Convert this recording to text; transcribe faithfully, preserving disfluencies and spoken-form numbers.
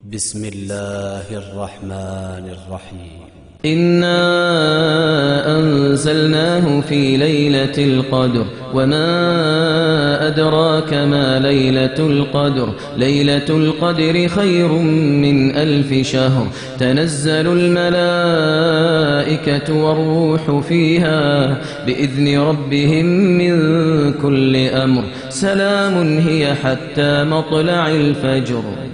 بسم الله الرحمن الرحيم. إنا أنزلناه في ليلة القدر وما أدراك ما ليلة القدر ليلة القدر خير من ألف شهر تنزل الملائكة والروح فيها بإذن ربهم من كل أمر سلام هي حتى مطلع الفجر.